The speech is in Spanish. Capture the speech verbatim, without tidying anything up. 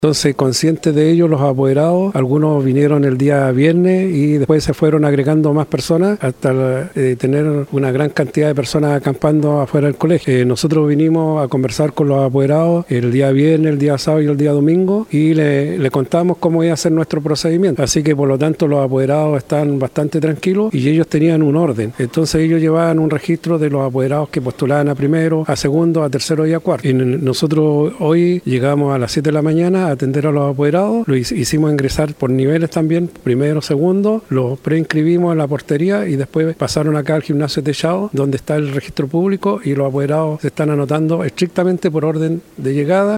Entonces, conscientes de ello, los apoderados, algunos vinieron el día viernes y después se fueron agregando más personas hasta eh, tener una gran cantidad de personas acampando afuera del colegio. Eh, nosotros vinimos a conversar con los apoderados el día viernes, el día sábado y el día domingo y le, le contamos cómo iba a ser nuestro procedimiento. Así que por lo tanto los apoderados están bastante tranquilos y ellos tenían un orden. Entonces ellos llevaban un registro de los apoderados que postulaban a primero, a segundo, a tercero y a cuarto. Y nosotros hoy llegamos a las siete de la mañana a atender a los apoderados, lo hicimos ingresar por niveles también, primero, segundo, los preinscribimos en la portería y después pasaron acá al gimnasio techado, donde está el registro público y los apoderados se están anotando estrictamente por orden de llegada.